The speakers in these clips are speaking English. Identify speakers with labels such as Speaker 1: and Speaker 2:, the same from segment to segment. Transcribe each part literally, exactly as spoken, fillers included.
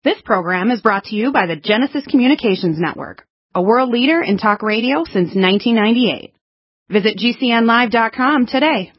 Speaker 1: This program is brought to you by the Genesis Communications Network, a world leader in talk radio since nineteen ninety-eight. Visit G C N live dot com today.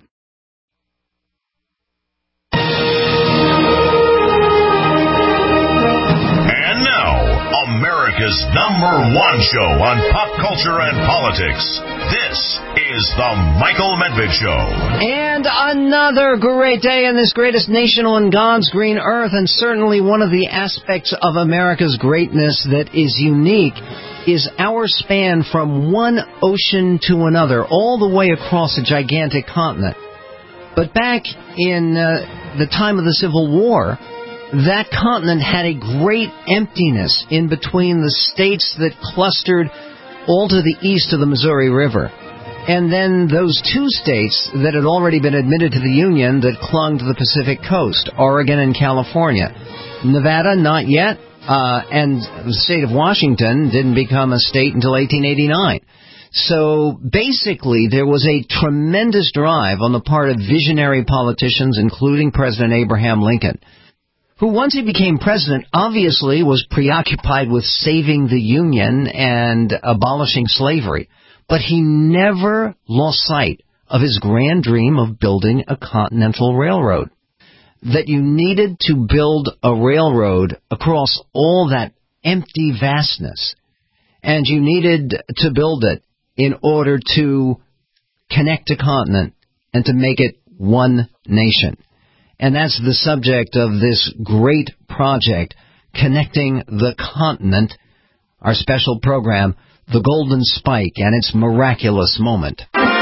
Speaker 2: And now, America's number one show on pop culture and politics. This is The Michael Medved Show.
Speaker 3: And another great day in this greatest nation on God's green earth, and certainly one of the aspects of America's greatness that is unique is our span from one ocean to another, all the way across a gigantic continent. But back in uh, the time of the Civil War, that continent had a great emptiness in between the states that clustered all to the east of the Missouri River, and then those two states that had already been admitted to the Union that clung to the Pacific coast, Oregon and California. Nevada, not yet, uh, and the state of Washington didn't become a state until eighteen eighty-nine. So basically, there was a tremendous drive on the part of visionary politicians, including President Abraham Lincoln, who, once he became president, obviously was preoccupied with saving the Union and abolishing slavery. But he never lost sight of his grand dream of building a continental railroad. That you needed to build a railroad across all that empty vastness. And you needed to build it in order to connect a continent and to make it one nation. And that's the subject of this great project, Connecting the Continent, our special program, The Golden Spike and Its Miraculous Moment.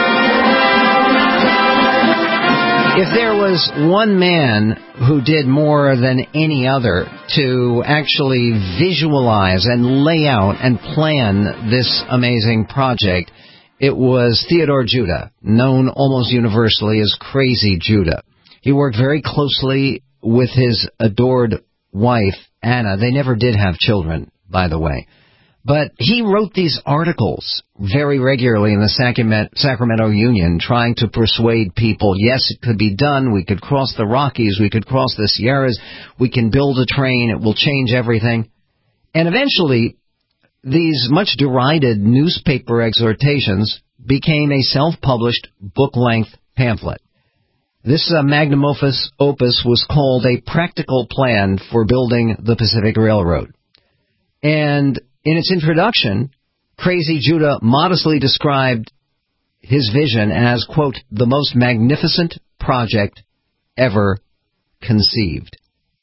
Speaker 3: If there was one man who did more than any other to actually visualize and lay out and plan this amazing project, it was Theodore Judah, known almost universally as Crazy Judah. He worked very closely with his adored wife, Anna. They never did have children, by the way. But he wrote these articles very regularly in the Sacramento Union, trying to persuade people, yes, it could be done, we could cross the Rockies, we could cross the Sierras, we can build a train, it will change everything. And eventually, these much derided newspaper exhortations became a self-published book-length pamphlet. This uh, magnum opus, opus was called A Practical Plan for Building the Pacific Railroad. And in its introduction, Crazy Judah modestly described his vision as, quote, the most magnificent project ever conceived.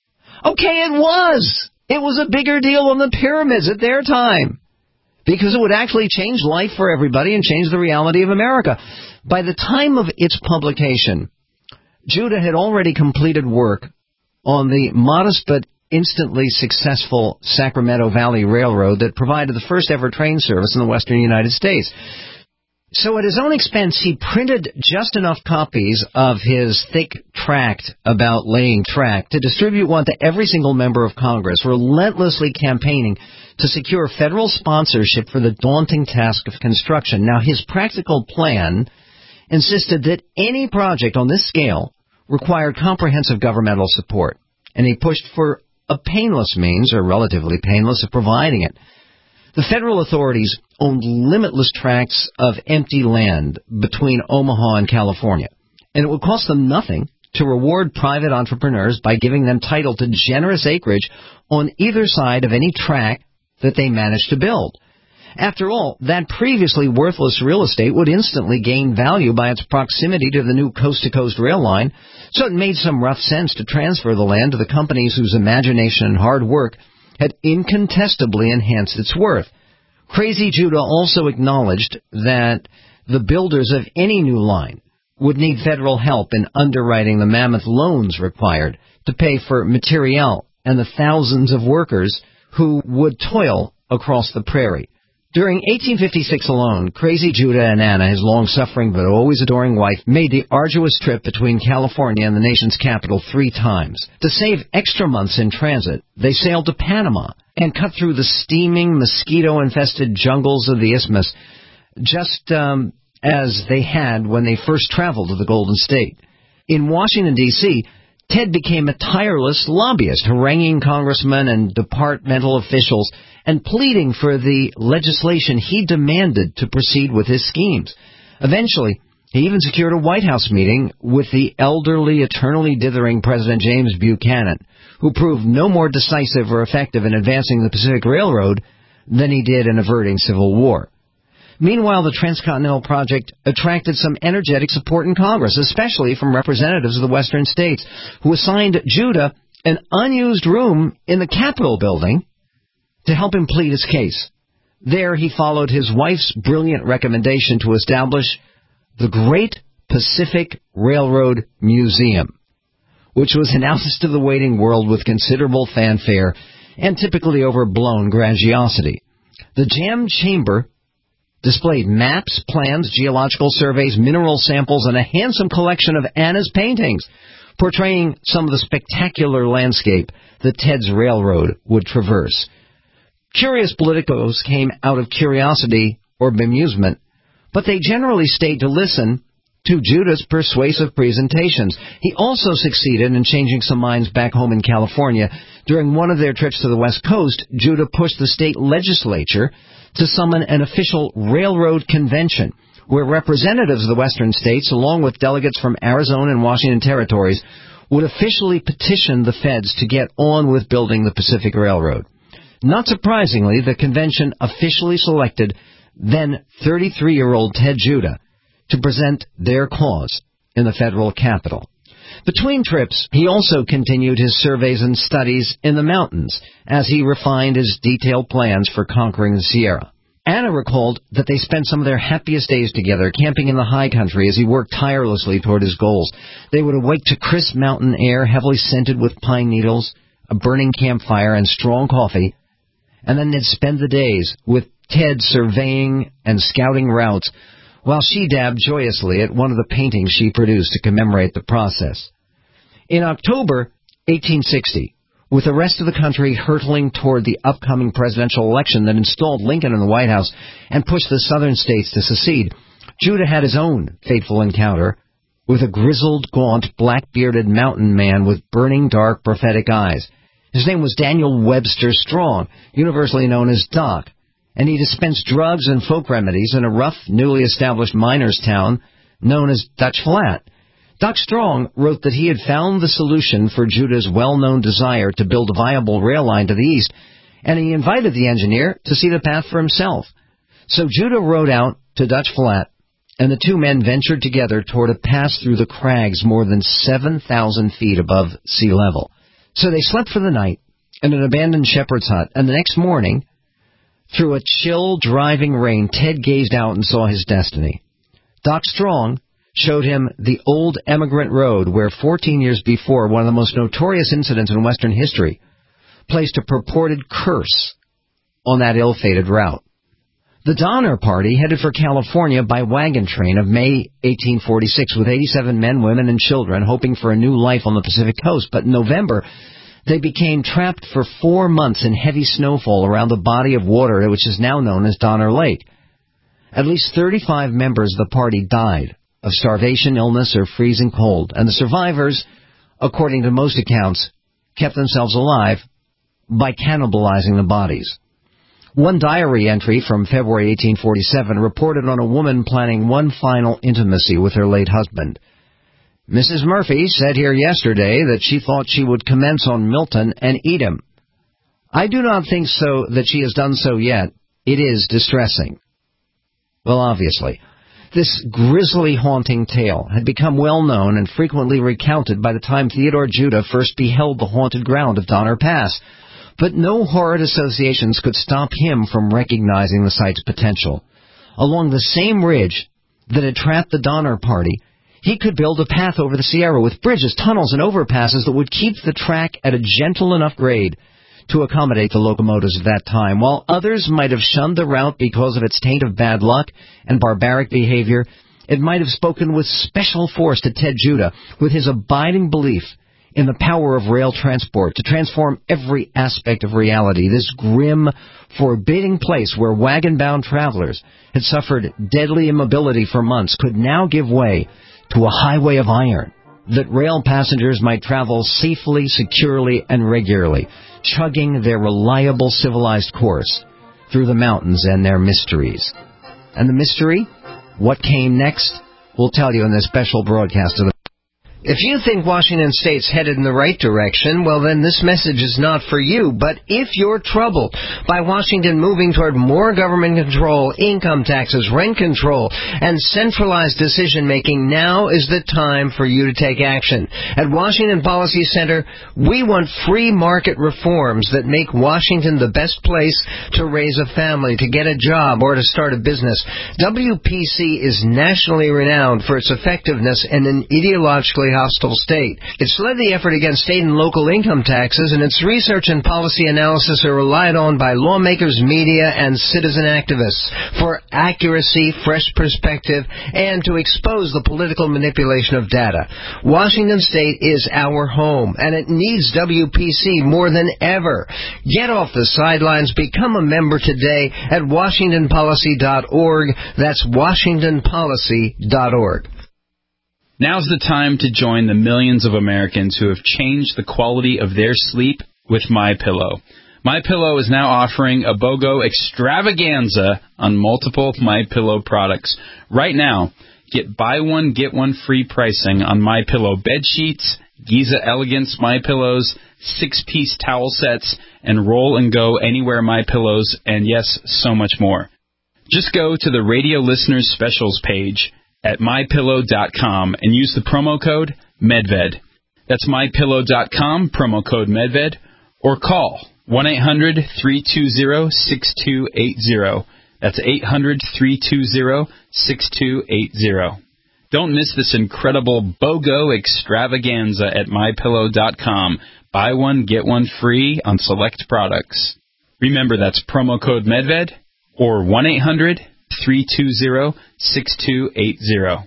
Speaker 3: Okay, it was! It was a bigger deal than the pyramids at their time, because it would actually change life for everybody and change the reality of America. By the time of its publication, Judah had already completed work on the modest but instantly successful Sacramento Valley Railroad that provided the first ever train service in the western United States. So at his own expense, he printed just enough copies of his thick tract about laying track to distribute one to every single member of Congress, relentlessly campaigning to secure federal sponsorship for the daunting task of construction. Now, his practical plan insisted that any project on this scale required comprehensive governmental support, and he pushed for a painless means, or relatively painless, of providing it. The federal authorities owned limitless tracts of empty land between Omaha and California, and it would cost them nothing to reward private entrepreneurs by giving them title to generous acreage on either side of any tract that they managed to build. After all, that previously worthless real estate would instantly gain value by its proximity to the new coast-to-coast rail line, so it made some rough sense to transfer the land to the companies whose imagination and hard work had incontestably enhanced its worth. Crazy Judah also acknowledged that the builders of any new line would need federal help in underwriting the mammoth loans required to pay for materiel and the thousands of workers who would toil across the prairie. During eighteen fifty-six alone, Crazy Judah and Anna, his long-suffering but always adoring wife, made the arduous trip between California and the nation's capital three times. To save extra months in transit, they sailed to Panama and cut through the steaming, mosquito-infested jungles of the Isthmus, just um, as they had when they first traveled to the Golden State. In Washington, D C, Ted became a tireless lobbyist, haranguing congressmen and departmental officials and pleading for the legislation he demanded to proceed with his schemes. Eventually, he even secured a White House meeting with the elderly, eternally dithering President James Buchanan, who proved no more decisive or effective in advancing the Pacific Railroad than he did in averting civil war. Meanwhile, the Transcontinental Project attracted some energetic support in Congress, especially from representatives of the western states, who assigned Judah an unused room in the Capitol building to help him plead his case. There he followed his wife's brilliant recommendation to establish the Great Pacific Railroad Museum, which was announced to the waiting world with considerable fanfare and typically overblown grandiosity. The Jam Chamber displayed maps, plans, geological surveys, mineral samples, and a handsome collection of Anna's paintings, portraying some of the spectacular landscape that Ted's railroad would traverse. Curious politicos came out of curiosity or bemusement, but they generally stayed to listen to Judah's persuasive presentations. He also succeeded in changing some minds back home in California. During one of their trips to the West Coast, Judah pushed the state legislature to summon an official railroad convention, where representatives of the western states, along with delegates from Arizona and Washington territories, would officially petition the feds to get on with building the Pacific Railroad. Not surprisingly, the convention officially selected then thirty-three-year-old Ted Judah to present their cause in the federal capital. Between trips, he also continued his surveys and studies in the mountains as he refined his detailed plans for conquering the Sierra. Anna recalled that they spent some of their happiest days together, camping in the high country as he worked tirelessly toward his goals. They would awake to crisp mountain air, heavily scented with pine needles, a burning campfire, and strong coffee, and then they'd spend the days with Ted surveying and scouting routes, while she dabbed joyously at one of the paintings she produced to commemorate the process. In October eighteen sixty, with the rest of the country hurtling toward the upcoming presidential election that installed Lincoln in the White House and pushed the southern states to secede, Judah had his own fateful encounter with a grizzled, gaunt, black-bearded mountain man with burning, dark, prophetic eyes. His name was Daniel Webster Strong, universally known as Doc, and he dispensed drugs and folk remedies in a rough, newly established miners' town known as Dutch Flat. Doc Strong wrote that he had found the solution for Judah's well-known desire to build a viable rail line to the east, and he invited the engineer to see the path for himself. So Judah rode out to Dutch Flat, and the two men ventured together toward a pass through the crags more than seven thousand feet above sea level. So they slept for the night in an abandoned shepherd's hut, and the next morning, through a chill, driving rain, Ted gazed out and saw his destiny. Doc Strong showed him the old Emigrant Road, where fourteen years before, one of the most notorious incidents in Western history placed a purported curse on that ill-fated route. The Donner Party headed for California by wagon train of May eighteen forty-six with eighty-seven men, women, and children, hoping for a new life on the Pacific coast. But in November, they became trapped for four months in heavy snowfall around the body of water which is now known as Donner Lake. At least thirty-five members of the party died of starvation, illness, or freezing cold, and the survivors, according to most accounts, kept themselves alive by cannibalizing the bodies. One diary entry from February eighteen forty-seven reported on a woman planning one final intimacy with her late husband. Missus Murphy said here yesterday that she thought she would commence on Milton and eat him. I do not think so that she has done so yet. It is distressing. Well, obviously, this grisly, haunting tale had become well known and frequently recounted by the time Theodore Judah first beheld the haunted ground of Donner Pass. But no horrid associations could stop him from recognizing the site's potential. Along the same ridge that had trapped the Donner Party, he could build a path over the Sierra with bridges, tunnels, and overpasses that would keep the track at a gentle enough grade to accommodate the locomotives of that time. While others might have shunned the route because of its taint of bad luck and barbaric behavior, it might have spoken with special force to Ted Judah, with his abiding belief in the power of rail transport to transform every aspect of reality. This grim, forbidding place where wagon-bound travelers had suffered deadly immobility for months could now give way to a highway of iron, that rail passengers might travel safely, securely, and regularly, chugging their reliable civilized course through the mountains and their mysteries. And the mystery? What came next? We'll tell you in this special broadcast of the... If you think Washington State's headed in the right direction, well, then this message is not for you. But if you're troubled by Washington moving toward more government control, income taxes, rent control, and centralized decision-making, now is the time for you to take action. At Washington Policy Center, we want free market reforms that make Washington the best place to raise a family, to get a job, or to start a business. W P C is nationally renowned for its effectiveness in an ideologically hostile state. It's led the effort against state and local income taxes, and its research and policy analysis are relied on by lawmakers, media, and citizen activists for accuracy, fresh perspective, and to expose the political manipulation of data. Washington State is our home, and it needs W P C more than ever. Get off the sidelines. Become a member today at washington policy dot org. That's washington policy dot org.
Speaker 4: Now's the time to join the millions of Americans who have changed the quality of their sleep with MyPillow. MyPillow is now offering a BOGO extravaganza on multiple MyPillow products. Right now, get buy one, get one free pricing on MyPillow bed sheets, Giza Elegance MyPillows, six-piece towel sets, and Roll and Go Anywhere MyPillows, and yes, so much more. Just go to the Radio Listeners Specials page at my pillow dot com and use the promo code MEDVED. That's my pillow dot com, promo code MEDVED, or call one eight hundred, three two zero, six two eight zero. That's eight hundred, three two zero, six two eight zero. Don't miss this incredible BOGO extravaganza at my pillow dot com. Buy one, get one free on select products. Remember, that's promo code MEDVED or one eight hundred, three two zero, six two eight zero.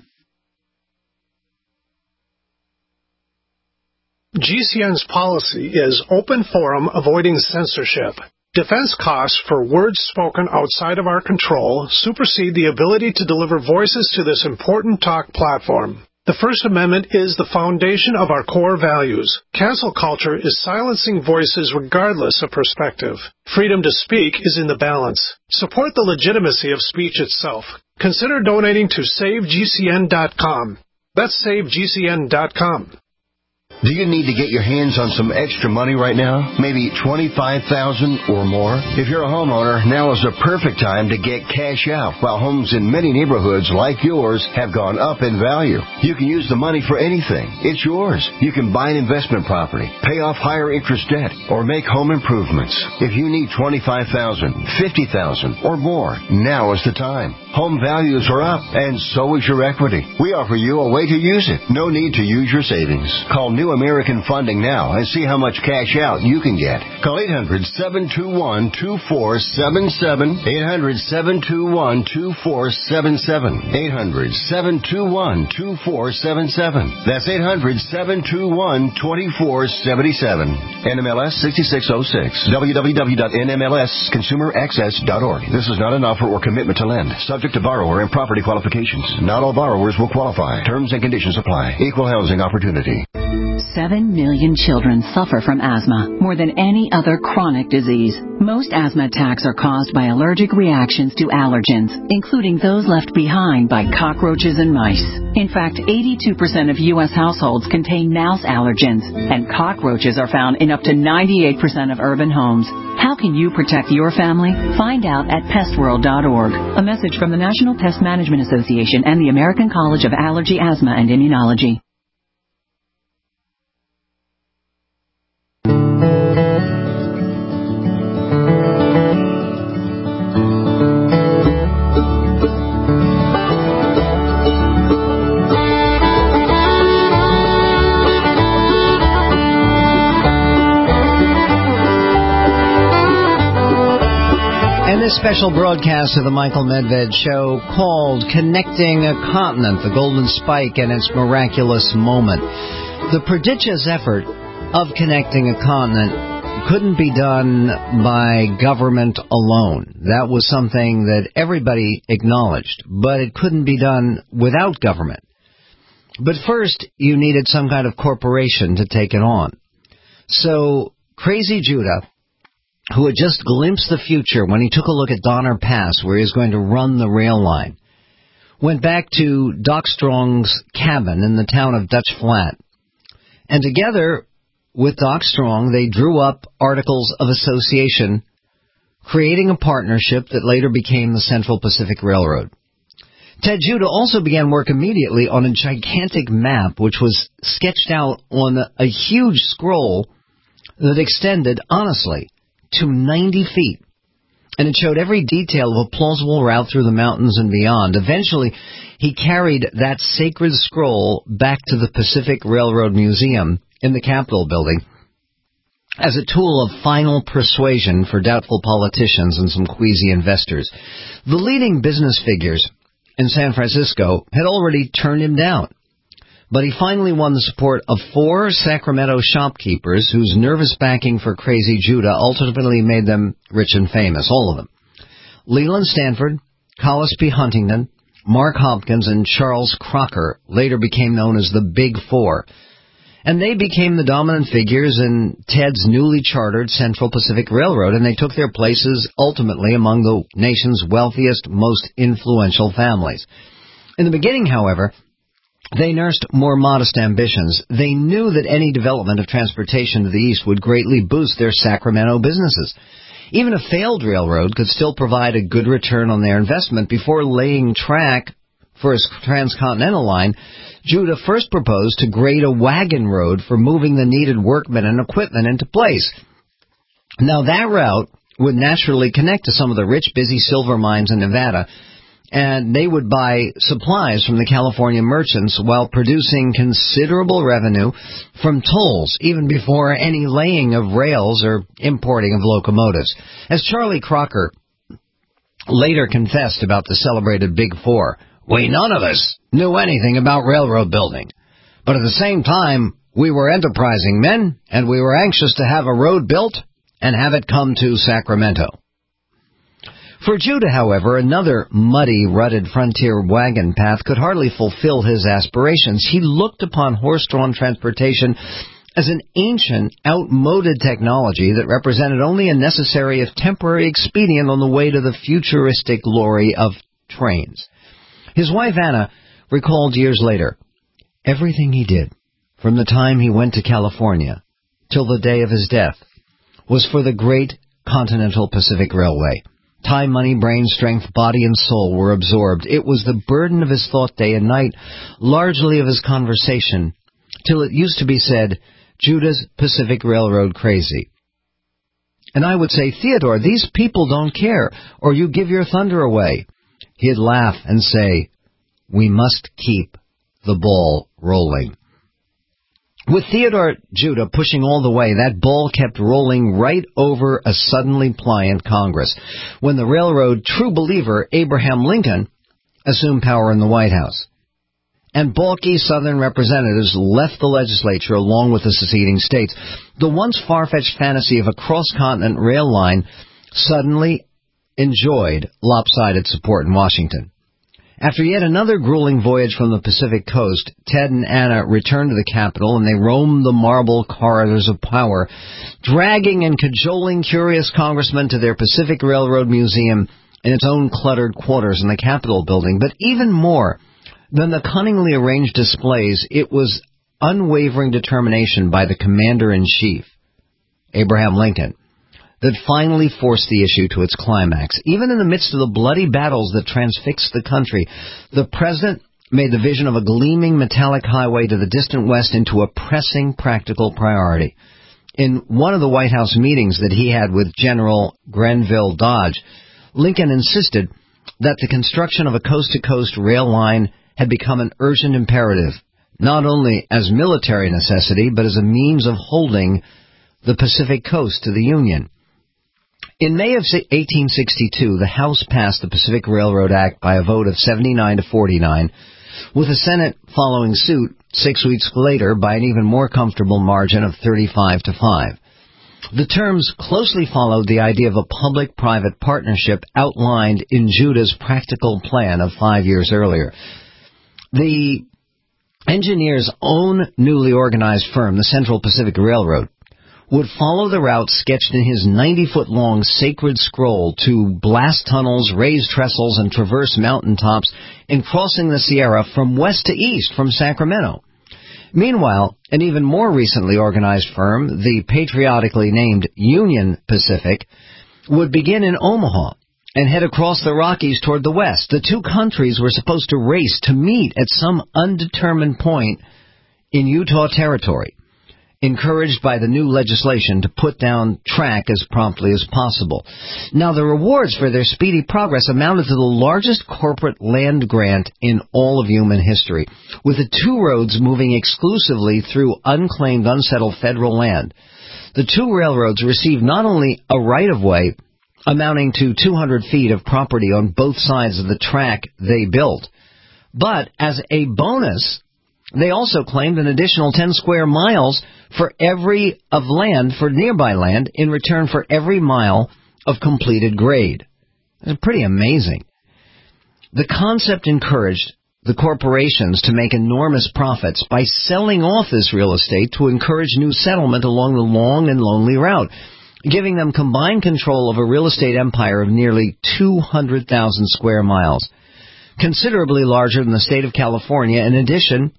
Speaker 5: G C N's policy is open forum, avoiding censorship. Defense costs for words spoken outside of our control supersede the ability to deliver voices to this important talk platform. The First Amendment is the foundation of our core values. Cancel culture is silencing voices regardless of perspective. Freedom to speak is in the balance. Support the legitimacy of speech itself. Consider donating to save G C N dot com. That's save G C N dot com.
Speaker 6: Do you need to get your hands on some extra money right now? Maybe twenty-five thousand dollars or more? If you're a homeowner, now is the perfect time to get cash out. While homes in many neighborhoods like yours have gone up in value, you can use the money for anything. It's yours. You can buy an investment property, pay off higher interest debt, or make home improvements. If you need twenty-five thousand dollars, fifty thousand dollars, or more, now is the time. Home values are up, and so is your equity. We offer you a way to use it. No need to use your savings. Call New American Funding now and see how much cash out you can get. Call eight hundred, seven two one, two four seven seven, eight hundred, seven two one, two four seven seven, eight hundred, seven two one, two four seven seven. That's eight hundred, seven two one, two four seven seven. N M L S sixty-six oh six. w w w dot n m l s consumer access dot org. This is not an offer or commitment to lend. Subject to borrower and property qualifications. Not all borrowers will qualify. Terms and conditions apply. Equal housing opportunity.
Speaker 7: Seven million children suffer from asthma, more than any other chronic disease. Most asthma attacks are caused by allergic reactions to allergens, including those left behind by cockroaches and mice. In fact, eighty-two percent of U S households contain mouse allergens, and cockroaches are found in up to ninety-eight percent of urban homes. How can you protect your family? Find out at pest world dot org. A message from the National Pest Management Association and the American College of Allergy, Asthma, and Immunology.
Speaker 3: Special broadcast of the Michael Medved Show called Connecting a Continent, the Golden Spike and its Miraculous Moment. The prodigious effort of connecting a continent couldn't be done by government alone. That was something that everybody acknowledged, but it couldn't be done without government. But first, you needed some kind of corporation to take it on. So, Crazy Judah, who had just glimpsed the future when he took a look at Donner Pass, where he was going to run the rail line, went back to Doc Strong's cabin in the town of Dutch Flat. And together with Doc Strong, they drew up articles of association, creating a partnership that later became the Central Pacific Railroad. Ted Judah also began work immediately on a gigantic map, which was sketched out on a huge scroll that extended, honestly, to ninety feet. And it showed every detail of a plausible route through the mountains and beyond. Eventually, he carried that sacred scroll back to the Pacific Railroad Museum in the Capitol building as a tool of final persuasion for doubtful politicians and some queasy investors. The leading business figures in San Francisco had already turned him down, but he finally won the support of four Sacramento shopkeepers whose nervous backing for Crazy Judah ultimately made them rich and famous, all of them. Leland Stanford, Collis P. Huntington, Mark Hopkins, and Charles Crocker later became known as the Big Four, and they became the dominant figures in Ted's newly chartered Central Pacific Railroad, and they took their places ultimately among the nation's wealthiest, most influential families. In the beginning, however, they nursed more modest ambitions. They knew that any development of transportation to the east would greatly boost their Sacramento businesses. Even a failed railroad could still provide a good return on their investment. Before laying track for his transcontinental line, Judah first proposed to grade a wagon road for moving the needed workmen and equipment into place. Now, that route would naturally connect to some of the rich, busy silver mines in Nevada, and they would buy supplies from the California merchants while producing considerable revenue from tolls, even before any laying of rails or importing of locomotives. As Charlie Crocker later confessed about the celebrated Big Four, "We none of us knew anything about railroad building, but at the same time, we were enterprising men, and we were anxious to have a road built and have it come to Sacramento." For Judah, however, another muddy, rutted frontier wagon path could hardly fulfill his aspirations. He looked upon horse-drawn transportation as an ancient, outmoded technology that represented only a necessary if temporary expedient on the way to the futuristic glory of trains. His wife Anna recalled years later, everything he did, from the time he went to California till the day of his death, was for the great Continental Pacific Railway. Time, money, brain, strength, body, and soul were absorbed. It was the burden of his thought day and night, largely of his conversation, till it used to be said, Judah's Pacific Railroad crazy. And I would say, Theodore, these people don't care, or you give your thunder away. He'd laugh and say, we must keep the ball rolling. With Theodore Judah pushing all the way, that ball kept rolling right over a suddenly pliant Congress, when the railroad true believer Abraham Lincoln assumed power in the White House. And balky Southern representatives left the legislature along with the seceding states. The once far-fetched fantasy of a cross-continent rail line suddenly enjoyed lopsided support in Washington. After yet another grueling voyage from the Pacific coast, Ted and Anna returned to the Capitol, and they roamed the marble corridors of power, dragging and cajoling curious congressmen to their Pacific Railroad Museum in its own cluttered quarters in the Capitol building. But even more than the cunningly arranged displays, it was unwavering determination by the Commander-in-Chief, Abraham Lincoln, that finally forced the issue to its climax. Even in the midst of the bloody battles that transfixed the country, the President made the vision of a gleaming metallic highway to the distant west into a pressing practical priority. In one of the White House meetings that he had with General Grenville Dodge, Lincoln insisted that the construction of a coast-to-coast rail line had become an urgent imperative, not only as military necessity, but as a means of holding the Pacific coast to the Union. In May of eighteen sixty-two, the House passed the Pacific Railroad Act by a vote of seventy-nine to forty-nine, with the Senate following suit six weeks later by an even more comfortable margin of thirty-five to five. The terms closely followed the idea of a public-private partnership outlined in Judah's practical plan of five years earlier. The Engineers' own newly organized firm, the Central Pacific Railroad, would follow the route sketched in his ninety-foot-long sacred scroll to blast tunnels, raise trestles, and traverse mountaintops in crossing the Sierra from west to east from Sacramento. Meanwhile, an even more recently organized firm, the patriotically named Union Pacific, would begin in Omaha and head across the Rockies toward the west. The two countries were supposed to race to meet at some undetermined point in Utah Territory, encouraged by the new legislation to put down track as promptly as possible. Now, the rewards for their speedy progress amounted to the largest corporate land grant in all of human history, with the two roads moving exclusively through unclaimed, unsettled federal land. The two railroads received not only a right-of-way amounting to two hundred feet of property on both sides of the track they built, but as a bonus, they also claimed an additional ten square miles for every of land, for nearby land, in return for every mile of completed grade. It's pretty amazing. The concept encouraged the corporations to make enormous profits by selling off this real estate to encourage new settlement along the long and lonely route, giving them combined control of a real estate empire of nearly two hundred thousand square miles, considerably larger than the state of California. In addition,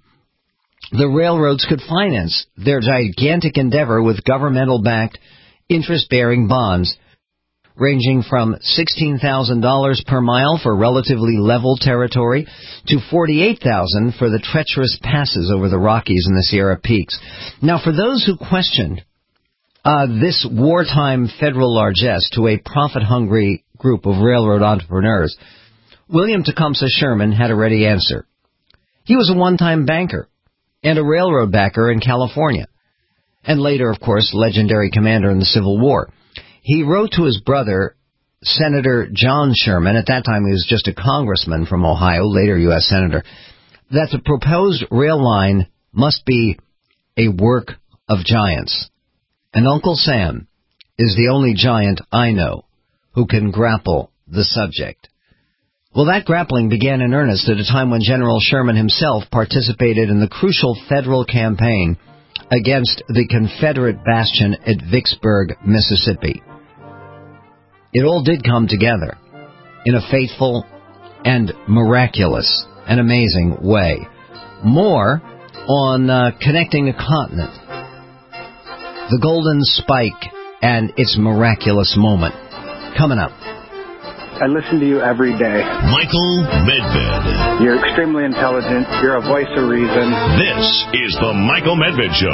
Speaker 3: the railroads could finance their gigantic endeavor with governmental-backed, interest-bearing bonds, ranging from sixteen thousand dollars per mile for relatively level territory to forty-eight thousand dollars for the treacherous passes over the Rockies and the Sierra Peaks. Now, for those who questioned uh, this wartime federal largesse to a profit-hungry group of railroad entrepreneurs, William Tecumseh Sherman had a ready answer. He was a one-time banker and a railroad backer in California, and later, of course, legendary commander in the Civil War. He wrote to his brother, Senator John Sherman, at that time he was just a congressman from Ohio, later U S Senator, that the proposed rail line must be a work of giants. And Uncle Sam is the only giant I know who can grapple the subject. Well, that grappling began in earnest at a time when General Sherman himself participated in the crucial federal campaign against the Confederate bastion at Vicksburg, Mississippi. It all did come together in a faithful and miraculous and amazing way. More on uh, connecting a continent, the Golden Spike and its miraculous moment, coming up.
Speaker 8: I listen to you every day.
Speaker 2: Michael Medved.
Speaker 8: You're extremely intelligent. You're a voice of reason.
Speaker 2: This is the Michael Medved Show.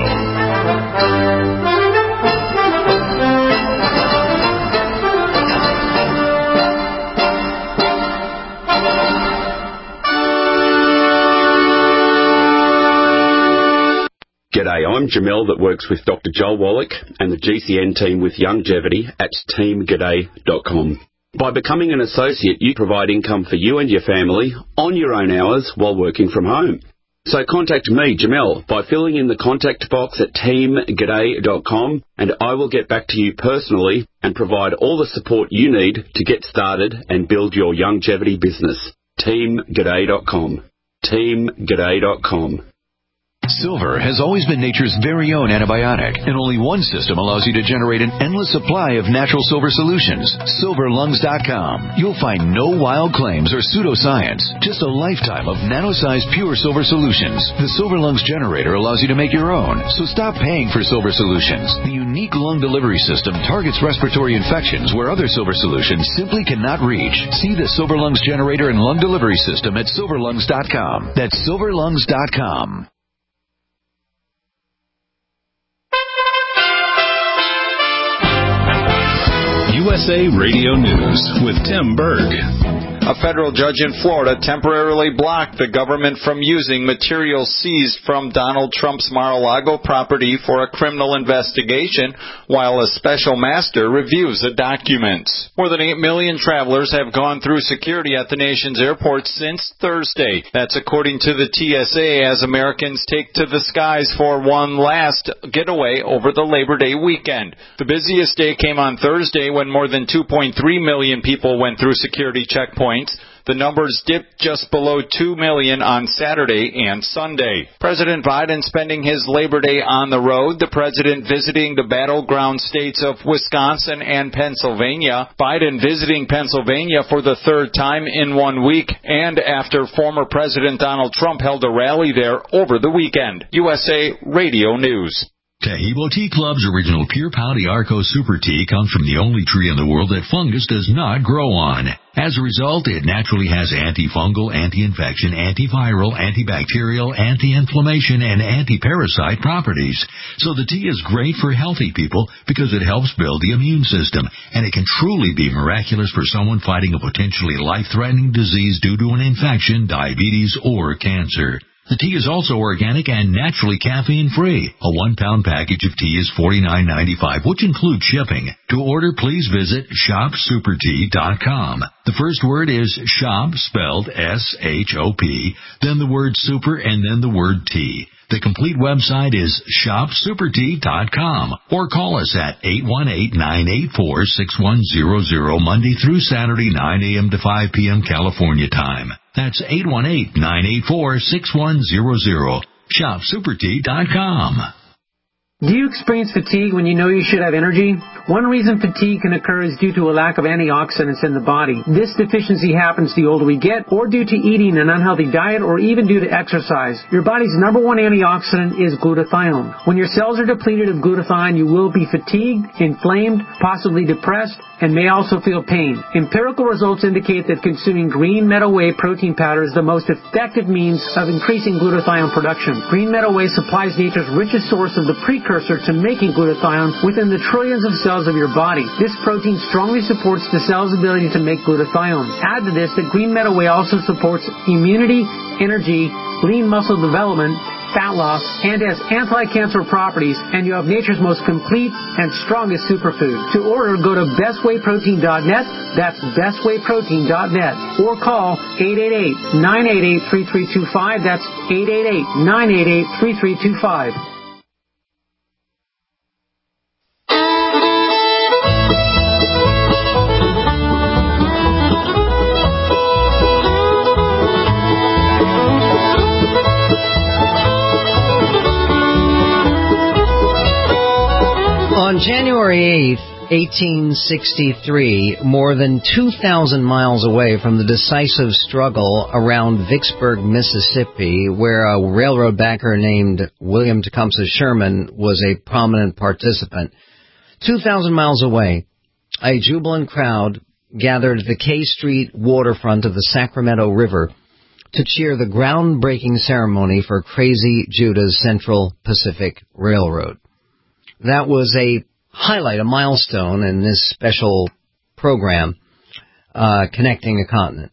Speaker 9: G'day, I'm Jamel that works with Doctor Joel Wallach and the G C N team with Longevity at team g'day dot com. By becoming an associate, you provide income for you and your family on your own hours while working from home. So contact me, Jamel, by filling in the contact box at team g'day dot com, and I will get back to you personally and provide all the support you need to get started and build your longevity business. team g'day dot com. team g'day dot com.
Speaker 10: Silver has always been nature's very own antibiotic, and only one system allows you to generate an endless supply of natural silver solutions. silver lungs dot com. You'll find no wild claims or pseudoscience, just a lifetime of nano-sized pure silver solutions. The Silver Lungs generator allows you to make your own, so stop paying for silver solutions. The unique lung delivery system targets respiratory infections where other silver solutions simply cannot reach. See the Silver Lungs generator and lung delivery system at silver lungs dot com. That's silver lungs dot com.
Speaker 2: U S A Radio News with Tim Berg.
Speaker 11: A federal judge in Florida temporarily blocked the government from using materials seized from Donald Trump's Mar-a-Lago property for a criminal investigation while a special master reviews the documents. More than eight million travelers have gone through security at the nation's airports since Thursday. That's according to the T S A as Americans take to the skies for one last getaway over the Labor Day weekend. The busiest day came on Thursday when more than two point three million people went through security checkpoints. The numbers dipped just below two million on Saturday and Sunday. President Biden spending his Labor Day on the road, the president visiting the battleground states of Wisconsin and Pennsylvania. Biden visiting Pennsylvania for the third time in one week, and after former President Donald Trump held a rally there over the weekend. U S A Radio News.
Speaker 12: Tahibo Tea Club's original Pure Pau Arco Super Tea comes from the only tree in the world that fungus does not grow on. As a result, it naturally has antifungal, anti-infection, antiviral, antibacterial, anti-inflammation, and anti-parasite properties. So the tea is great for healthy people because it helps build the immune system, and it can truly be miraculous for someone fighting a potentially life-threatening disease due to an infection, diabetes, or cancer. The tea is also organic and naturally caffeine-free. A one-pound package of tea is forty-nine ninety-five, which includes shipping. To order, please visit shop super tea dot com. The first word is shop, spelled S H O P, then the word super, and then the word tea. The complete website is shop super tea dot com, or call us at eight one eight, nine eight four, six one zero zero Monday through Saturday, nine a.m. to five p.m. California time. That's eight one eight, nine eight four, six one zero zero. shop super tea dot com.
Speaker 13: Do you experience fatigue when you know you should have energy? One reason fatigue can occur is due to a lack of antioxidants in the body. This deficiency happens the older we get, or due to eating an unhealthy diet, or even due to exercise. Your body's number one antioxidant is glutathione. When your cells are depleted of glutathione, you will be fatigued, inflamed, possibly depressed, and may also feel pain. Empirical results indicate that consuming green meadow whey protein powder is the most effective means of increasing glutathione production. Green meadow whey supplies nature's richest source of the precursor to making glutathione within the trillions of cells of your body. This protein strongly supports the cell's ability to make glutathione. Add to this that green meadow whey also supports immunity, energy, lean muscle development, fat loss, and has anti-cancer properties, and you have nature's most complete and strongest superfood. To order, go to best whey protein dot net, that's best whey protein dot net, or call eight eight eight, nine eight eight, three three two five, that's eight eight eight, nine eight eight, three three two five.
Speaker 3: On January eighth, eighteen sixty-three, more than two thousand miles away from the decisive struggle around Vicksburg, Mississippi, where a railroad backer named William Tecumseh Sherman was a prominent participant, two thousand miles away, a jubilant crowd gathered at the K Street waterfront of the Sacramento River to cheer the groundbreaking ceremony for Crazy Judah's Central Pacific Railroad. That was a highlight, a milestone in this special program uh, connecting a continent.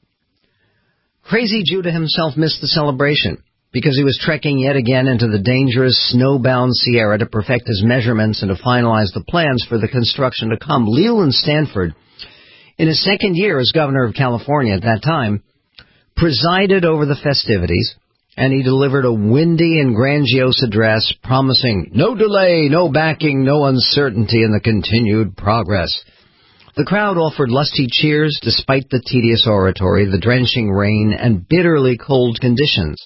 Speaker 3: Crazy Judah himself missed the celebration because he was trekking yet again into the dangerous snowbound Sierra to perfect his measurements and to finalize the plans for the construction to come. Leland Stanford, in his second year as governor of California at that time, presided over the festivities, and he delivered a windy and grandiose address promising no delay, no backing, no uncertainty in the continued progress. The crowd offered lusty cheers despite the tedious oratory, the drenching rain, and bitterly cold conditions.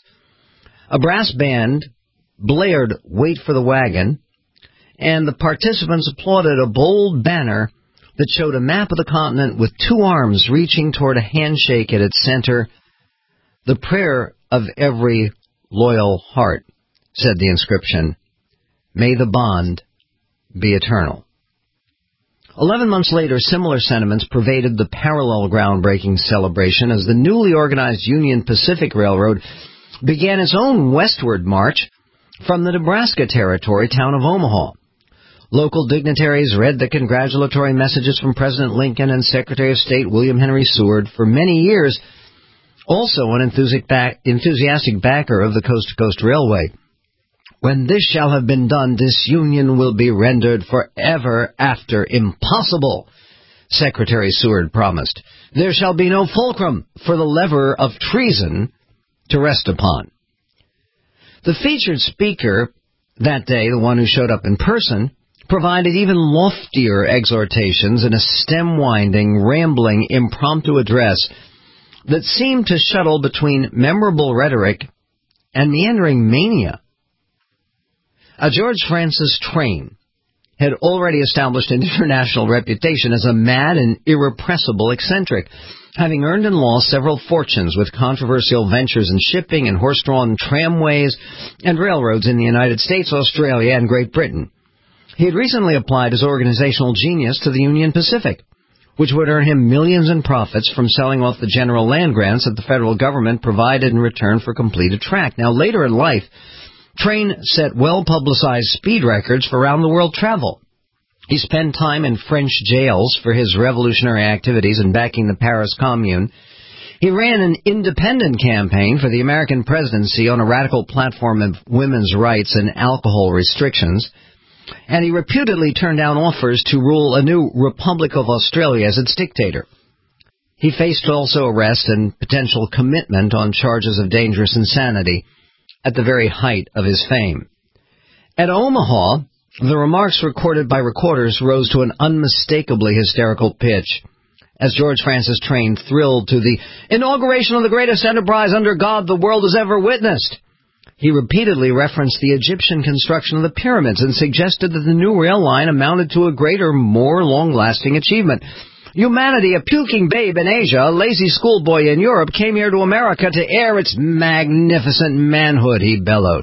Speaker 3: A brass band blared Wait for the Wagon, and the participants applauded a bold banner that showed a map of the continent with two arms reaching toward a handshake at its center. The prayer of every loyal heart, said the inscription. May the bond be eternal. Eleven months later, similar sentiments pervaded the parallel groundbreaking celebration as the newly organized Union Pacific Railroad began its own westward march from the Nebraska Territory town of Omaha. Local dignitaries read the congratulatory messages from President Lincoln and Secretary of State William Henry Seward. For many years, also an enthusiastic backer of the Coast-to-Coast Railway. When this shall have been done, disunion will be rendered forever after impossible, Secretary Seward promised. There shall be no fulcrum for the lever of treason to rest upon. The featured speaker that day, the one who showed up in person, provided even loftier exhortations in a stem-winding, rambling, impromptu address that seemed to shuttle between memorable rhetoric and meandering mania. Uh, George Francis Train had already established an international reputation as a mad and irrepressible eccentric, having earned and lost several fortunes with controversial ventures in shipping and horse-drawn tramways and railroads in the United States, Australia, and Great Britain. He had recently applied his organizational genius to the Union Pacific, which would earn him millions in profits from selling off the general land grants that the federal government provided in return for completed track. Now, later in life, Train set well-publicized speed records for round-the-world travel. He spent time in French jails for his revolutionary activities in backing the Paris Commune. He ran an independent campaign for the American presidency on a radical platform of women's rights and alcohol restrictions. And he reputedly turned down offers to rule a new Republic of Australia as its dictator. He faced also arrest and potential commitment on charges of dangerous insanity at the very height of his fame. At Omaha, the remarks recorded by recorders rose to an unmistakably hysterical pitch as George Francis Train thrilled to the inauguration of the greatest enterprise under God the world has ever witnessed. He repeatedly referenced the Egyptian construction of the pyramids and suggested that the new rail line amounted to a greater, more long-lasting achievement. Humanity, a puking babe in Asia, a lazy schoolboy in Europe, came here to America to air its magnificent manhood, he bellowed.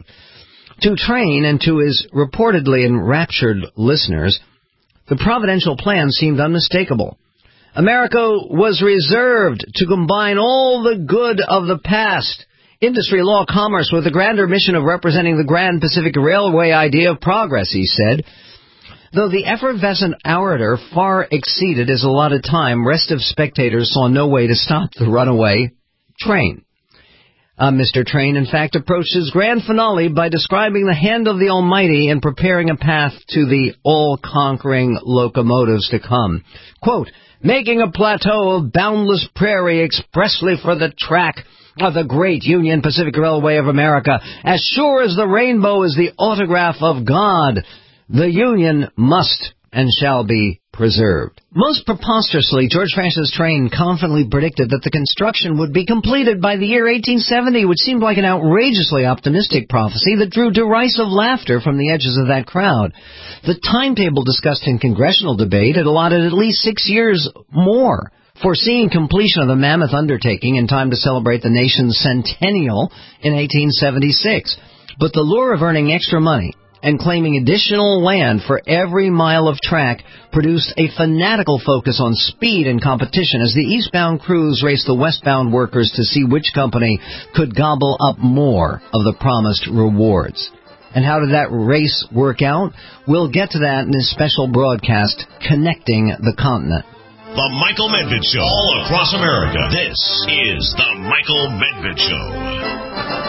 Speaker 3: To Train and to his reportedly enraptured listeners, the providential plan seemed unmistakable. America was reserved to combine all the good of the past, industry, law, commerce, with the grander mission of representing the Grand Pacific Railway idea of progress, he said. Though the effervescent orator far exceeded his allotted time, restive spectators saw no way to stop the runaway train. Uh, Mister Train, in fact, approached his grand finale by describing the hand of the Almighty in preparing a path to the all-conquering locomotives to come. Quote, making a plateau of boundless prairie expressly for the track of the great Union Pacific Railway of America, as sure as the rainbow is the autograph of God. The Union must and shall be preserved. Most preposterously, George Francis Train confidently predicted that the construction would be completed by the year eighteen seventy, which seemed like an outrageously optimistic prophecy that drew derisive laughter from the edges of that crowd. The timetable discussed in congressional debate had allotted at least six years more, foreseeing completion of the mammoth undertaking in time to celebrate the nation's centennial in eighteen seventy-six. But the lure of earning extra money and claiming additional land for every mile of track produced a fanatical focus on speed and competition as the eastbound crews raced the westbound workers to see which company could gobble up more of the promised rewards. And how did that race work out? We'll get to that in this special broadcast, Connecting the Continent.
Speaker 2: The Michael Medved Show, all across America. This is The Michael Medved Show.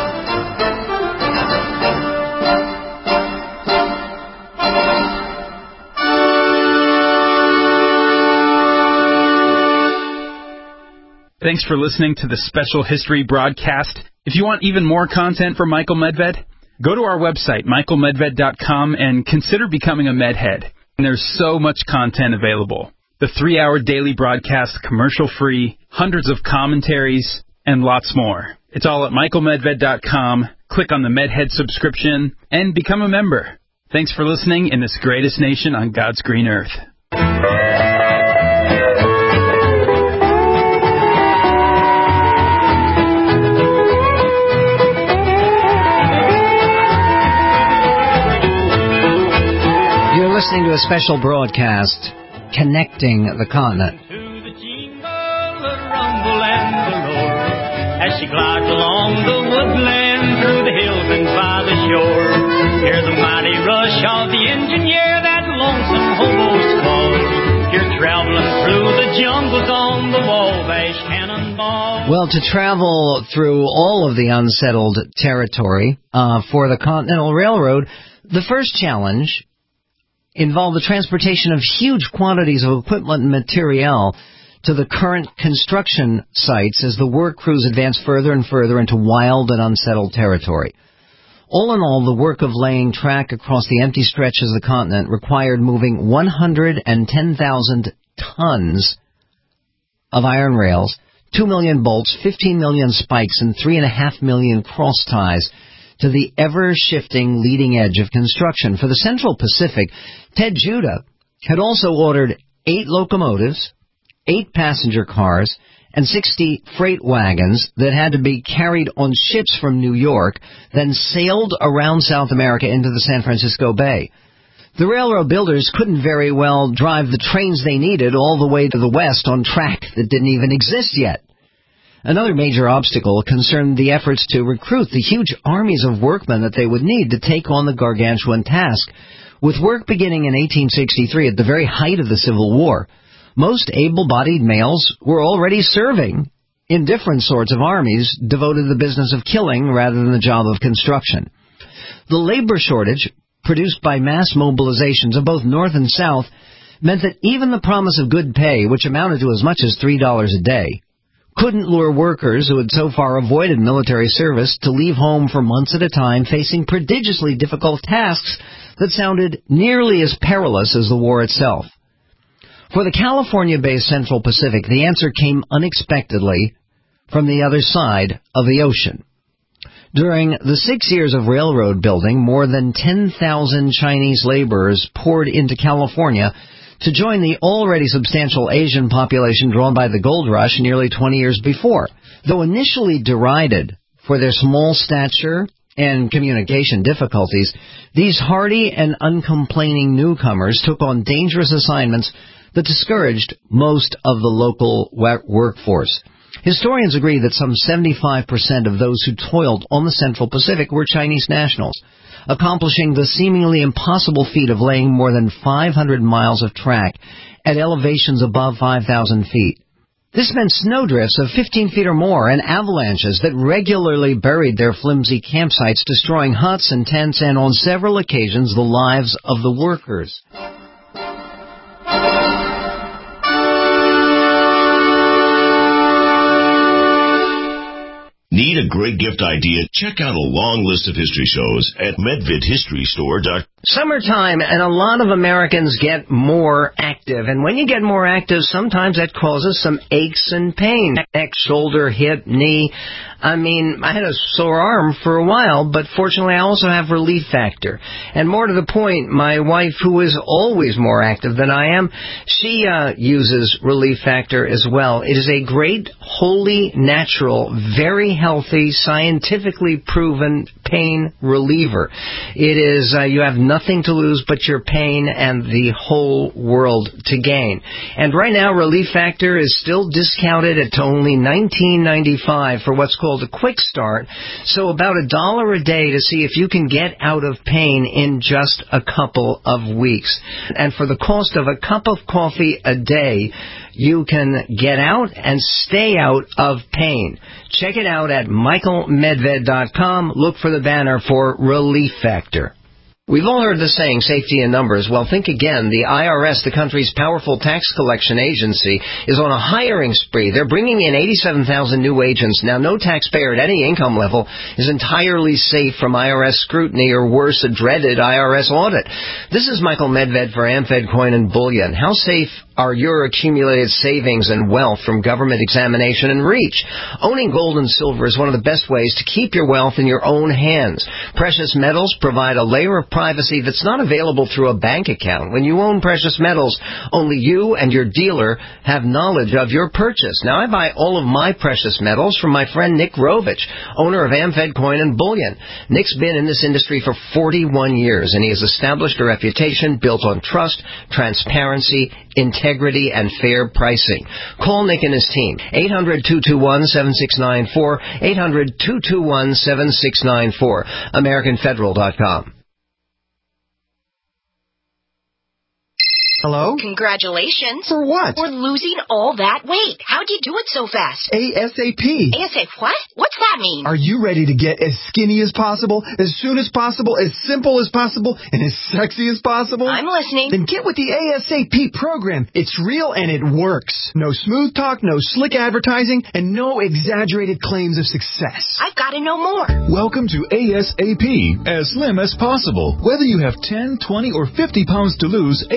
Speaker 4: Thanks for listening to the special history broadcast. If you want even more content from Michael Medved, go to our website, michael medved dot com, and consider becoming a Medhead. And there's so much content available. The three-hour daily broadcast, commercial-free, hundreds of commentaries, and lots more. It's all at michael medved dot com. Click on the Medhead subscription and become a member. Thanks for listening in this greatest nation on God's green earth.
Speaker 3: You're listening to a special broadcast, Connecting the Continent.
Speaker 14: As she glides along the woodland, through the hills and by the shore, hear the mighty rush of the engineer, that lonesome hobo squall. You're traveling through the jungles on the Wabash Cannonball.
Speaker 3: Well, to travel through all of the unsettled territory uh, for the Continental Railroad, the first challenge involved the transportation of huge quantities of equipment and materiel to the current construction sites as the work crews advanced further and further into wild and unsettled territory. All in all, the work of laying track across the empty stretches of the continent required moving one hundred ten thousand tons of iron rails, two million bolts, fifteen million spikes, and three point five million cross ties to the ever-shifting leading edge of construction. For the Central Pacific, Ted Judah had also ordered eight locomotives, eight passenger cars, and sixty freight wagons that had to be carried on ships from New York, then sailed around South America into the San Francisco Bay. The railroad builders couldn't very well drive the trains they needed all the way to the west on track that didn't even exist yet. Another major obstacle concerned the efforts to recruit the huge armies of workmen that they would need to take on the gargantuan task. With work beginning in eighteen sixty-three at the very height of the Civil War, most able-bodied males were already serving in different sorts of armies devoted to the business of killing rather than the job of construction. The labor shortage, produced by mass mobilizations of both North and South, meant that even the promise of good pay, which amounted to as much as three dollars a day, couldn't lure workers who had so far avoided military service to leave home for months at a time, facing prodigiously difficult tasks that sounded nearly as perilous as the war itself. For the California-based Central Pacific, the answer came unexpectedly from the other side of the ocean. During the six years of railroad building, more than ten thousand Chinese laborers poured into California to join the already substantial Asian population drawn by the gold rush nearly twenty years before. Though initially derided for their small stature and communication difficulties, these hardy and uncomplaining newcomers took on dangerous assignments that discouraged most of the local workforce. Historians agree that some seventy-five percent of those who toiled on the Central Pacific were Chinese nationals, accomplishing the seemingly impossible feat of laying more than five hundred miles of track at elevations above five thousand feet. This meant snowdrifts of fifteen feet or more and avalanches that regularly buried their flimsy campsites, destroying huts and tents and, on several occasions, the lives of the workers.
Speaker 2: Need a great gift idea? Check out a long list of history shows at medvid history store dot com.
Speaker 3: Summertime, and a lot of Americans get more active. And when you get more active, sometimes that causes some aches and pain. Neck, shoulder, hip, knee. I mean, I had a sore arm for a while, but fortunately I also have Relief Factor. And more to the point, my wife, who is always more active than I am, she uh, uses Relief Factor as well. It is a great, wholly natural, very healthy, scientifically proven pain reliever. It is, uh, you have nothing to lose but your pain and the whole world to gain. And right now, Relief Factor is still discounted at only nineteen ninety-five for what's called a quick start, so about a dollar a day to see if you can get out of pain in just a couple of weeks. And for the cost of a cup of coffee a day, you can get out and stay out of pain. Check it out at michael medved dot com. Look for the banner for Relief Factor. We've all heard the saying, safety in numbers. Well, think again. The I R S, the country's powerful tax collection agency, is on a hiring spree. They're bringing in eighty-seven thousand new agents. Now, no taxpayer at any income level is entirely safe from I R S scrutiny or, worse, a dreaded I R S audit. This is Michael Medved for Amfed Coin and Bullion. How safe are your accumulated savings and wealth from government examination and reach? Owning gold and silver is one of the best ways to keep your wealth in your own hands. Precious metals provide a layer of privacy that's not available through a bank account. When you own precious metals, only you and your dealer have knowledge of your purchase. Now, I buy all of my precious metals from my friend Nick Rovich, owner of Amfed Coin and Bullion. Nick's been in this industry for forty-one years, and he has established a reputation built on trust, transparency, integrity, and fair pricing. Call Nick and his team. eight hundred, two two one, seven six nine four, eight hundred, two two one, seven six nine four, american federal dot com.
Speaker 15: Hello?
Speaker 16: Congratulations.
Speaker 15: For what?
Speaker 16: For losing all that weight. How'd you do it so fast?
Speaker 15: ASAP.
Speaker 16: ASAP what? What's that mean?
Speaker 15: Are you ready to get as skinny as possible, as soon as possible, as simple as possible, and as sexy as possible?
Speaker 16: I'm listening.
Speaker 15: Then get with the ASAP program. It's real and it works. No smooth talk, no slick advertising, and no exaggerated claims of success.
Speaker 16: I've got to know more.
Speaker 17: Welcome to ASAP, as slim as possible. Whether you have ten, twenty, or fifty pounds to lose, ASAP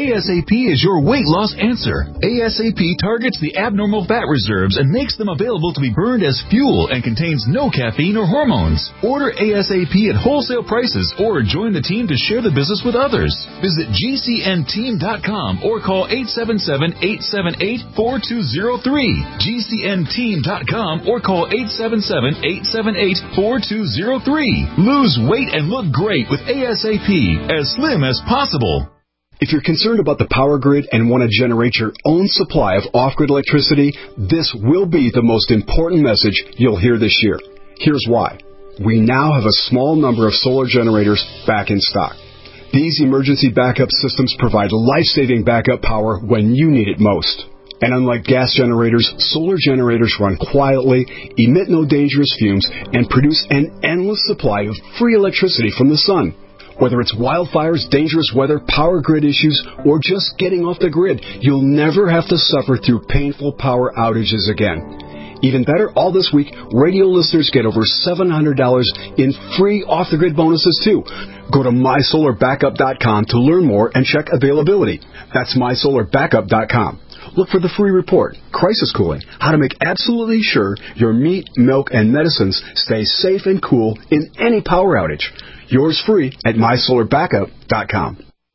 Speaker 17: P is your weight loss answer. A S A P targets the abnormal fat reserves and makes them available to be burned as fuel and contains no caffeine or hormones. Order A S A P at wholesale prices or join the team to share the business with others. Visit G C N team dot com or call eight seven seven, eight seven eight, four two zero three. G C N team dot com or call eight seven seven, eight seven eight, four two zero three. Lose weight and look great with A S A P, as slim as possible.
Speaker 18: If you're concerned about the power grid and want to generate your own supply of off-grid electricity, this will be the most important message you'll hear this year. Here's why. We now have a small number of solar generators back in stock. These emergency backup systems provide life-saving backup power when you need it most. And unlike gas generators, solar generators run quietly, emit no dangerous fumes, and produce an endless supply of free electricity from the sun. Whether it's wildfires, dangerous weather, power grid issues, or just getting off the grid, you'll never have to suffer through painful power outages again. Even better, all this week, radio listeners get over seven hundred dollars in free off-the-grid bonuses, too. Go to my solar backup dot com to learn more and check availability. That's my solar backup dot com. Look for the free report, Crisis Cooling, how to make absolutely sure your meat, milk, and medicines stay safe and cool in any power outage. Yours free at my solar backup dot com.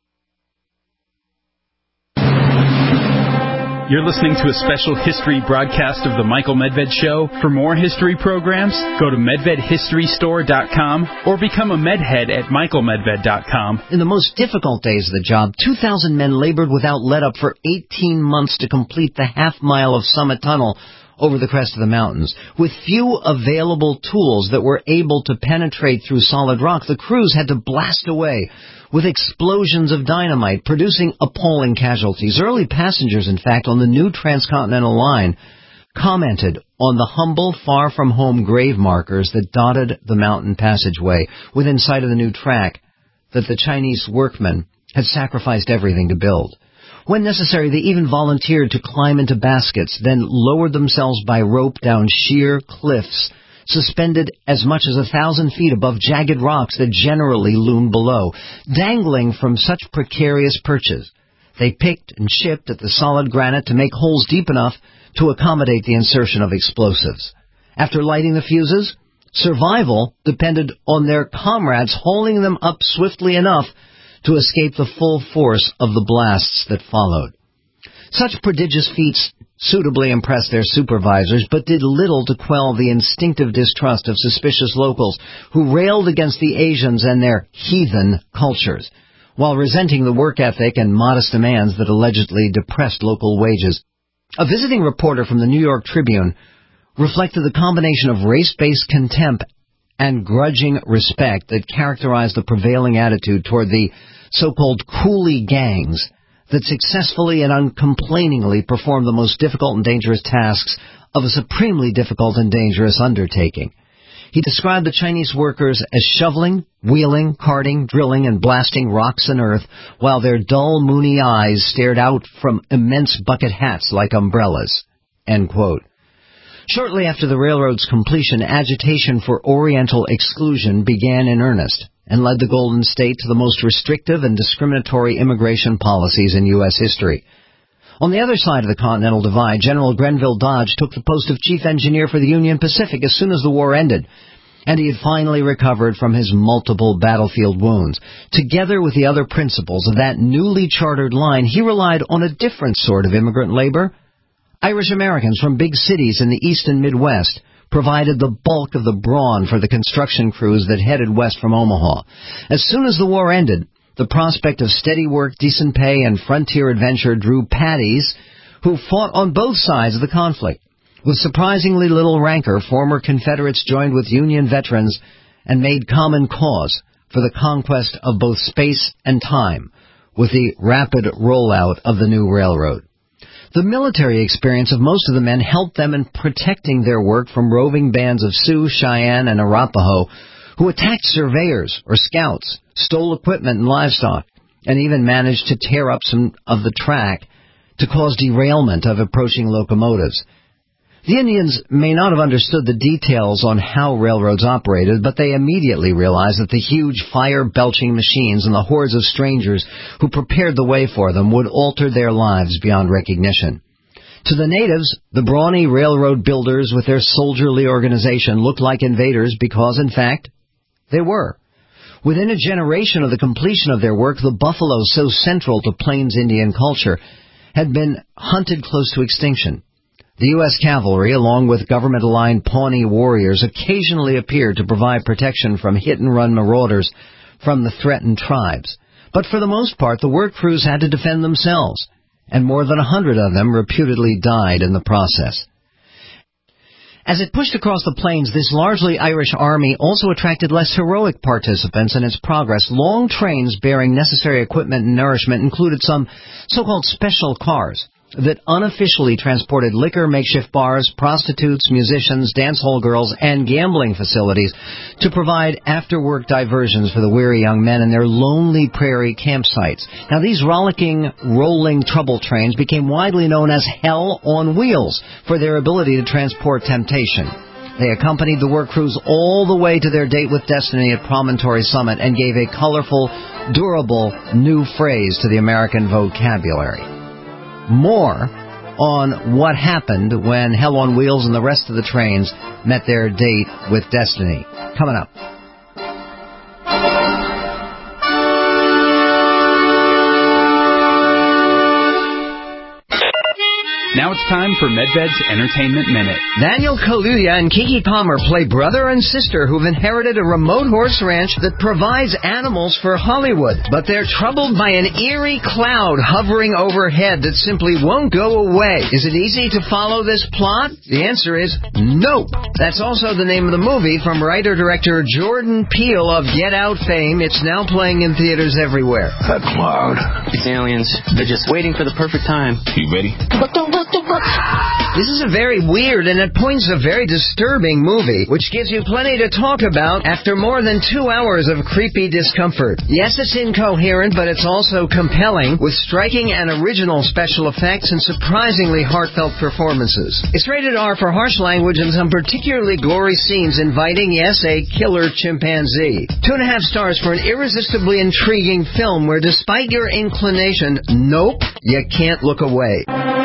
Speaker 4: You're listening to a special history broadcast of the Michael Medved Show. For more history programs, go to medved history store dot com or become a medhead at michael medved dot com.
Speaker 3: In the most difficult days of the job, two thousand men labored without let-up for eighteen months to complete the half-mile of Summit Tunnel over the crest of the mountains. With few available tools that were able to penetrate through solid rock, the crews had to blast away with explosions of dynamite, producing appalling casualties. Early passengers, in fact, on the new transcontinental line commented on the humble, far-from-home grave markers that dotted the mountain passageway within sight of the new track that the Chinese workmen had sacrificed everything to build. When necessary, they even volunteered to climb into baskets, then lowered themselves by rope down sheer cliffs, suspended as much as a thousand feet above jagged rocks that generally loomed below. Dangling from such precarious perches, they picked and chipped at the solid granite to make holes deep enough to accommodate the insertion of explosives. After lighting the fuses, survival depended on their comrades hauling them up swiftly enough to escape the full force of the blasts that followed. Such prodigious feats suitably impressed their supervisors, but did little to quell the instinctive distrust of suspicious locals who railed against the Asians and their heathen cultures, while resenting the work ethic and modest demands that allegedly depressed local wages. A visiting reporter from the New York Tribune reflected the combination of race-based contempt and grudging respect that characterized the prevailing attitude toward the so-called coolie gangs that successfully and uncomplainingly performed the most difficult and dangerous tasks of a supremely difficult and dangerous undertaking. He described the Chinese workers as shoveling, wheeling, carting, drilling, and blasting rocks and earth, while their dull, moony eyes stared out from immense bucket hats like umbrellas. End quote. Shortly after the railroad's completion, agitation for Oriental exclusion began in earnest and led the Golden State to the most restrictive and discriminatory immigration policies in U S history. On the other side of the Continental Divide, General Grenville Dodge took the post of chief engineer for the Union Pacific as soon as the war ended, and he had finally recovered from his multiple battlefield wounds. Together with the other principals of that newly chartered line, he relied on a different sort of immigrant labor. Irish Americans from big cities in the East and Midwest provided the bulk of the brawn for the construction crews that headed west from Omaha. As soon as the war ended, the prospect of steady work, decent pay, and frontier adventure drew Paddies who fought on both sides of the conflict. With surprisingly little rancor, former Confederates joined with Union veterans and made common cause for the conquest of both space and time with the rapid rollout of the new railroad. The military experience of most of the men helped them in protecting their work from roving bands of Sioux, Cheyenne, and Arapaho who attacked surveyors or scouts, stole equipment and livestock, and even managed to tear up some of the track to cause derailment of approaching locomotives. The Indians may not have understood the details on how railroads operated, but they immediately realized that the huge fire-belching machines and the hordes of strangers who prepared the way for them would alter their lives beyond recognition. To the natives, the brawny railroad builders with their soldierly organization looked like invaders because, in fact, they were. Within a generation of the completion of their work, the buffalo, so central to Plains Indian culture, had been hunted close to extinction. The U S cavalry, along with government-aligned Pawnee warriors, occasionally appeared to provide protection from hit-and-run marauders from the threatened tribes. But for the most part, the work crews had to defend themselves, and more than a hundred of them reputedly died in the process. As it pushed across the plains, this largely Irish army also attracted less heroic participants in its progress. Long trains bearing necessary equipment and nourishment included some so-called special cars that unofficially transported liquor, makeshift bars, prostitutes, musicians, dance hall girls, and gambling facilities to provide after-work diversions for the weary young men in their lonely prairie campsites. Now, these rollicking, rolling trouble trains became widely known as Hell on Wheels for their ability to transport temptation. They accompanied the work crews all the way to their date with destiny at Promontory Summit and gave a colorful, durable new phrase to the American vocabulary. More on what happened when Hell on Wheels and the rest of the trains met their date with destiny. Coming up.
Speaker 4: Now it's time for Medved's Entertainment Minute.
Speaker 3: Daniel Kaluuya and Keke Palmer play brother and sister who've inherited a remote horse ranch that provides animals for Hollywood. But they're troubled by an eerie cloud hovering overhead that simply won't go away. Is it easy to follow this plot? The answer is nope. That's also the name of the movie from writer-director Jordan Peele of Get Out fame. It's now playing in theaters everywhere.
Speaker 19: That cloud.
Speaker 20: It's aliens. They're just waiting for the perfect time.
Speaker 19: You ready?
Speaker 3: This is a very weird and at points a very disturbing movie, which gives you plenty to talk about after more than two hours of creepy discomfort. Yes, it's incoherent, but it's also compelling, with striking and original special effects and surprisingly heartfelt performances. It's rated R for harsh language and some particularly gory scenes inviting, yes, a killer chimpanzee. Two and a half stars for an irresistibly intriguing film where, despite your inclination, nope, you can't look away.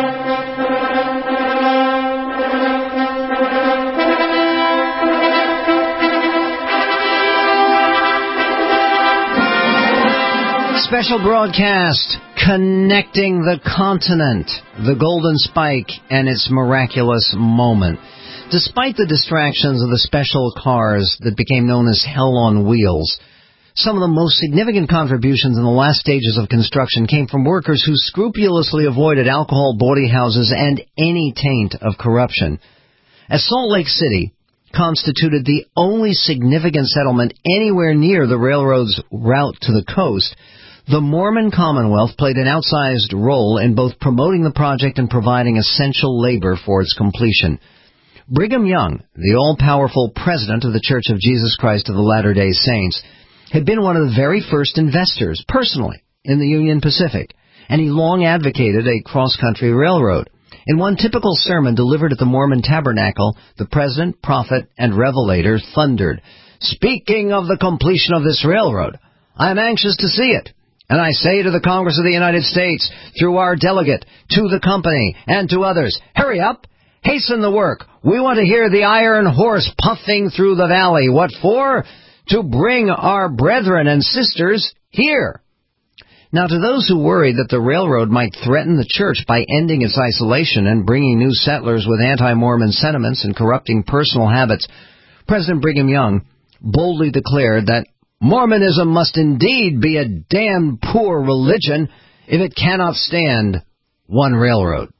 Speaker 3: Special broadcast connecting the continent, the Golden Spike, and its miraculous moment. Despite the distractions of the special cars that became known as Hell on Wheels, some of the most significant contributions in the last stages of construction came from workers who scrupulously avoided alcohol, bawdy houses, and any taint of corruption. As Salt Lake City constituted the only significant settlement anywhere near the railroad's route to the coast, the Mormon Commonwealth played an outsized role in both promoting the project and providing essential labor for its completion. Brigham Young, the all-powerful president of the Church of Jesus Christ of the Latter-day Saints, had been one of the very first investors, personally, in the Union Pacific, and he long advocated a cross-country railroad. In one typical sermon delivered at the Mormon Tabernacle, the president, prophet, and revelator thundered, "Speaking of the completion of this railroad, I am anxious to see it. And I say to the Congress of the United States, through our delegate, to the company, and to others, hurry up, hasten the work. We want to hear the iron horse puffing through the valley. What for? To bring our brethren and sisters here." Now, to those who worried that the railroad might threaten the church by ending its isolation and bringing new settlers with anti-Mormon sentiments and corrupting personal habits, President Brigham Young boldly declared that Mormonism must indeed be a damn poor religion if it cannot stand one railroad.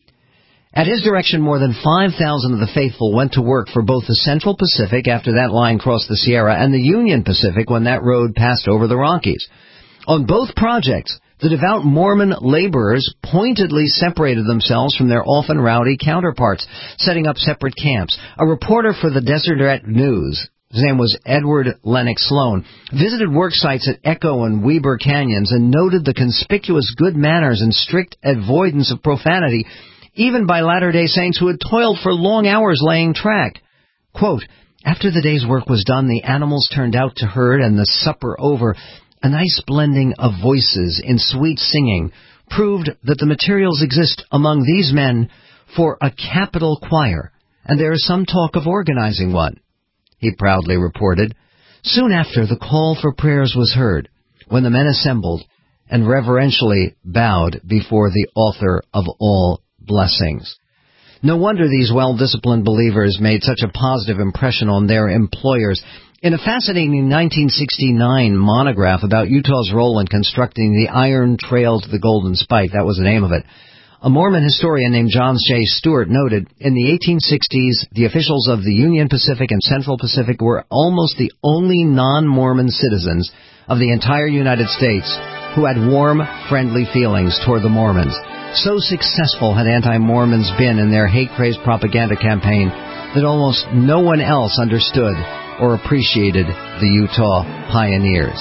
Speaker 3: At his direction, more than five thousand of the faithful went to work for both the Central Pacific after that line crossed the Sierra and the Union Pacific when that road passed over the Rockies. On both projects, the devout Mormon laborers pointedly separated themselves from their often rowdy counterparts, setting up separate camps. A reporter for the Deseret News, his name was Edward Lennox Sloan, visited work sites at Echo and Weber Canyons and noted the conspicuous good manners and strict avoidance of profanity even by Latter-day Saints who had toiled for long hours laying track. Quote, after the day's work was done, the animals turned out to herd, and the supper over, a nice blending of voices in sweet singing proved that the materials exist among these men for a capital choir, and there is some talk of organizing one, he proudly reported. Soon after, the call for prayers was heard, when the men assembled and reverentially bowed before the author of all blessings. No wonder these well-disciplined believers made such a positive impression on their employers. In a fascinating nineteen sixty-nine monograph about Utah's role in constructing the Iron Trail to the Golden Spike, that was the name of it, a Mormon historian named John J. Stewart noted, in the eighteen sixties, the officials of the Union Pacific and Central Pacific were almost the only non-Mormon citizens of the entire United States who had warm, friendly feelings toward the Mormons. So successful had anti-Mormons been in their hate-crazed propaganda campaign that almost no one else understood or appreciated the Utah pioneers.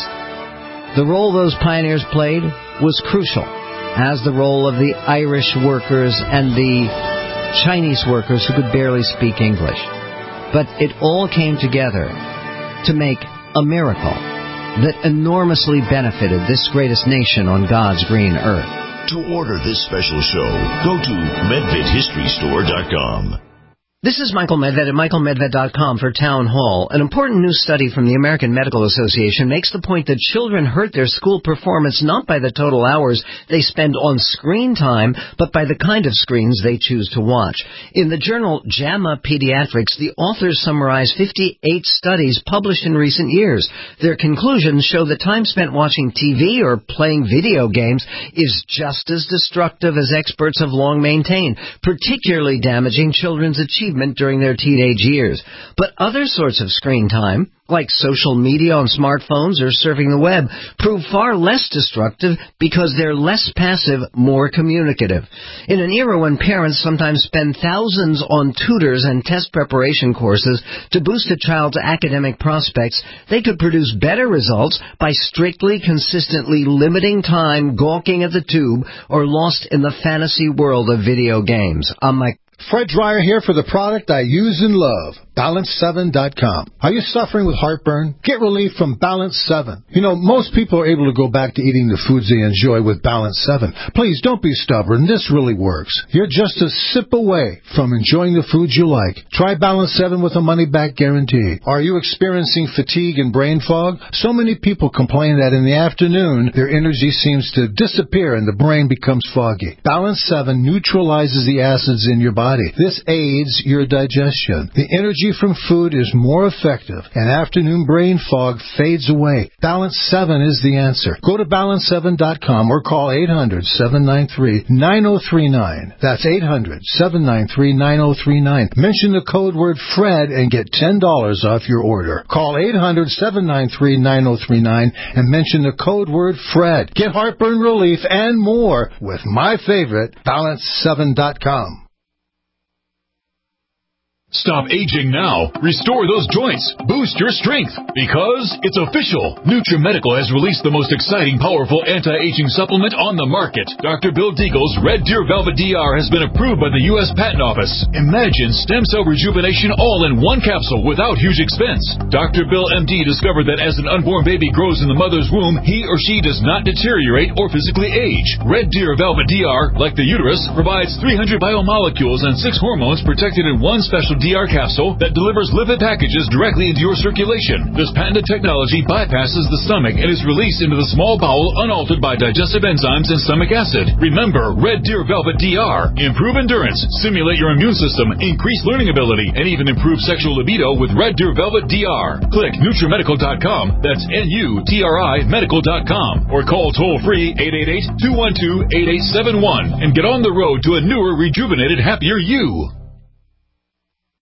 Speaker 3: The role those pioneers played was crucial, as the role of the Irish workers and the Chinese workers who could barely speak English. But it all came together to make a miracle that enormously benefited this greatest nation on God's green earth.
Speaker 2: To order this special show, go to medved history store dot com.
Speaker 3: This is Michael Medved at michael medved dot com for Town Hall. An important new study from the American Medical Association makes the point that children hurt their school performance not by the total hours they spend on screen time, but by the kind of screens they choose to watch. In the journal JAMA Pediatrics, the authors summarize fifty-eight studies published in recent years. Their conclusions show that time spent watching T V or playing video games is just as destructive as experts have long maintained, particularly damaging children's achievement during their teenage years. But other sorts of screen time, like social media on smartphones or surfing the web, prove far less destructive because they're less passive, more communicative. In an era when parents sometimes spend thousands on tutors and test preparation courses to boost a child's academic prospects, they could produce better results by strictly, consistently limiting time, gawking at the tube, or lost in the fantasy world of video games. I'm Mike.
Speaker 19: Fred Dreyer here for the product I use and love, balance seven dot com. Are you suffering with heartburn? Get relief from Balance seven. You know, most people are able to go back to eating the foods they enjoy with Balance seven. Please, don't be stubborn. This really works. You're just a sip away from enjoying the foods you like. Try Balance seven with a money-back guarantee. Are you experiencing fatigue and brain fog? So many people complain that in the afternoon, their energy seems to disappear and the brain becomes foggy. Balance seven neutralizes the acids in your body. This aids your digestion. The energy from food is more effective, and afternoon brain fog fades away. Balance seven is the answer. Go to balance seven dot com or call eight hundred, seven nine three, nine zero three nine. That's eight hundred, seven nine three, nine zero three nine. Mention the code word FRED and get ten dollars off your order. Call eight hundred, seven nine three, nine zero three nine and mention the code word FRED. Get heartburn relief and more with my favorite, balance seven dot com.
Speaker 17: Stop aging now. Restore those joints. Boost your strength. Because it's official. NutriMedical has released the most exciting, powerful anti-aging supplement on the market. Doctor Bill Deagle's Red Deer Velvet D R has been approved by the U S Patent Office. Imagine stem cell rejuvenation all in one capsule without huge expense. Doctor Bill M D discovered that as an unborn baby grows in the mother's womb, he or she does not deteriorate or physically age. Red Deer Velvet D R, like the uterus, provides three hundred biomolecules and six hormones protected in one special D R capsule that delivers lipid packages directly into your circulation. This patented technology bypasses the stomach and is released into the small bowel unaltered by digestive enzymes and stomach acid. Remember, Red Deer Velvet D R. Improve endurance, stimulate your immune system, increase learning ability, and even improve sexual libido with Red Deer Velvet D R. Click NutriMedical dot com, that's N U T R I medical dot com, or call toll-free eight eight eight, two one two, eight eight seven one and get on the road to a newer, rejuvenated, happier you.